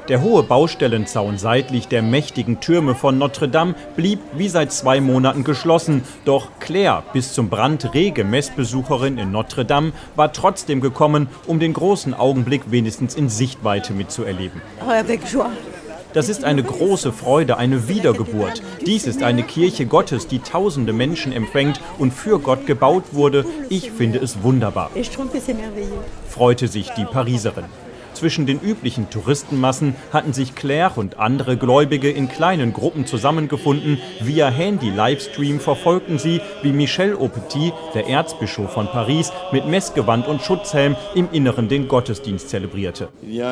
Der hohe Baustellenzaun seitlich der mächtigen Türme von Notre-Dame blieb wie seit 2 Monaten geschlossen. Doch Claire, bis zum Brand rege Messbesucherin in Notre-Dame, war trotzdem gekommen, um den großen Augenblick wenigstens in Sichtweite mitzuerleben. Das ist eine große Freude, eine Wiedergeburt. Dies ist eine Kirche Gottes, die tausende Menschen empfängt und für Gott gebaut wurde. Ich finde es wunderbar, freute sich die Pariserin. Zwischen den üblichen Touristenmassen hatten sich Claire und andere Gläubige in kleinen Gruppen zusammengefunden. Via Handy-Livestream verfolgten sie, wie Michel Aupetit, der Erzbischof von Paris, mit Messgewand und Schutzhelm im Inneren den Gottesdienst zelebrierte.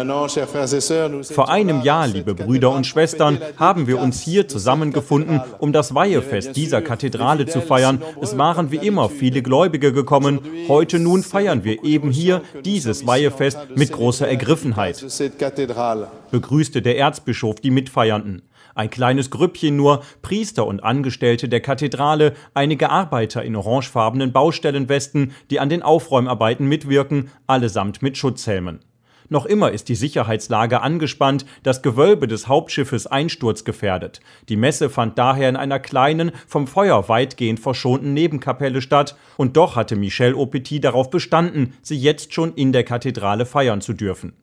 Vor einem Jahr, liebe Brüder und Schwestern, haben wir uns hier zusammengefunden, um das Weihefest dieser Kathedrale zu feiern. Es waren wie immer viele Gläubige gekommen. Heute nun feiern wir eben hier dieses Weihefest mit großer Ergriffenheit, begrüßte der Erzbischof die Mitfeiernden. Ein kleines Grüppchen nur, Priester und Angestellte der Kathedrale, einige Arbeiter in orangefarbenen Baustellenwesten, die an den Aufräumarbeiten mitwirken, allesamt mit Schutzhelmen. Noch immer ist die Sicherheitslage angespannt, das Gewölbe des Hauptschiffes einsturzgefährdet. Die Messe fand daher in einer kleinen, vom Feuer weitgehend verschonten Nebenkapelle statt. Und doch hatte Michel Aupetit darauf bestanden, sie jetzt schon in der Kathedrale feiern zu dürfen.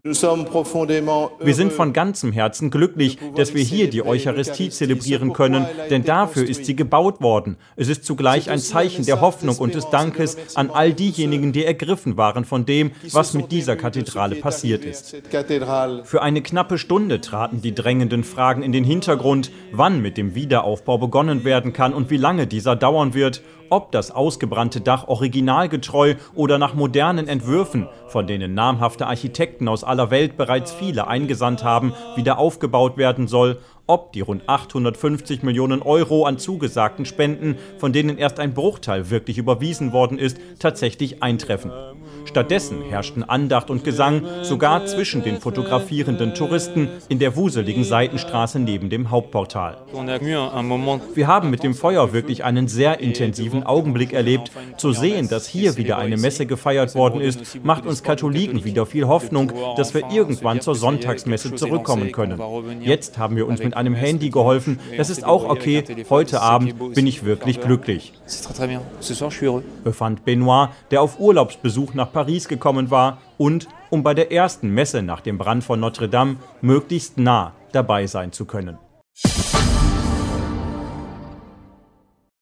Wir sind von ganzem Herzen glücklich, dass wir hier die Eucharistie zelebrieren können, denn dafür ist sie gebaut worden. Es ist zugleich ein Zeichen der Hoffnung und des Dankes an all diejenigen, die ergriffen waren von dem, was mit dieser Kathedrale passiert ist. Für eine knappe Stunde traten die drängenden Fragen in den Hintergrund, wann mit dem Wiederaufbau begonnen werden kann und wie lange dieser dauern wird, ob das ausgebrannte Dach originalgetreu oder nach modernen Entwürfen, von denen namhafte Architekten aus aller Welt bereits viele eingesandt haben, wieder aufgebaut werden soll, ob die rund 850 Millionen Euro an zugesagten Spenden, von denen erst ein Bruchteil wirklich überwiesen worden ist, tatsächlich eintreffen. Stattdessen herrschten Andacht und Gesang sogar zwischen den fotografierenden Touristen in der wuseligen Seitenstraße neben dem Hauptportal. Wir haben mit dem Feuer wirklich einen sehr intensiven Augenblick erlebt. Zu sehen, dass hier wieder eine Messe gefeiert worden ist, macht uns Katholiken wieder viel Hoffnung, dass wir irgendwann zur Sonntagsmesse zurückkommen können. Jetzt haben wir uns mit einem Handy geholfen. Das ist auch okay. Heute Abend bin ich wirklich glücklich, befand Benoit, der auf Urlaubsbesuch nach Paris gekommen war und, um bei der ersten Messe nach dem Brand von Notre-Dame möglichst nah dabei sein zu können.